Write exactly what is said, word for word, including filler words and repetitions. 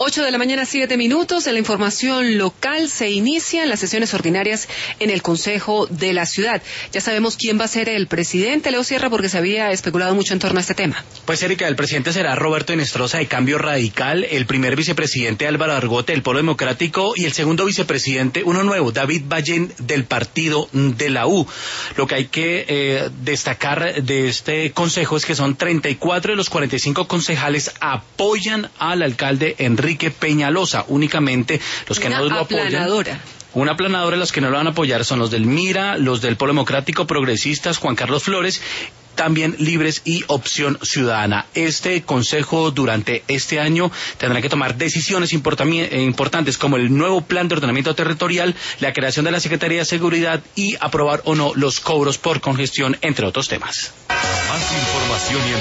Ocho de la mañana, siete minutos. En la información local se inician las sesiones ordinarias en el Consejo de la Ciudad. Ya sabemos quién va a ser el presidente, Leo Sierra, porque se había especulado mucho en torno a este tema. Pues, Erika, el presidente será Roberto Inestrosa de Cambio Radical, el primer vicepresidente Álvaro Argote del Polo Democrático y el segundo vicepresidente, uno nuevo, David Ballén del Partido de la U. Lo que hay que eh, destacar de este consejo es que son treinta y cuatro de los cuarenta y cinco concejales apoyan al alcalde Enrique Enrique Peñalosa. Únicamente los que Una no lo apoyan. aplanadora. Una aplanadora, los que no lo van a apoyar son los del Mira, los del Polo Democrático, Progresistas, Juan Carlos Flores, también Libres y Opción Ciudadana. Este consejo durante este año tendrá que tomar decisiones importantes como el nuevo plan de ordenamiento territorial, la creación de la Secretaría de Seguridad y aprobar o no los cobros por congestión, entre otros temas. Más información y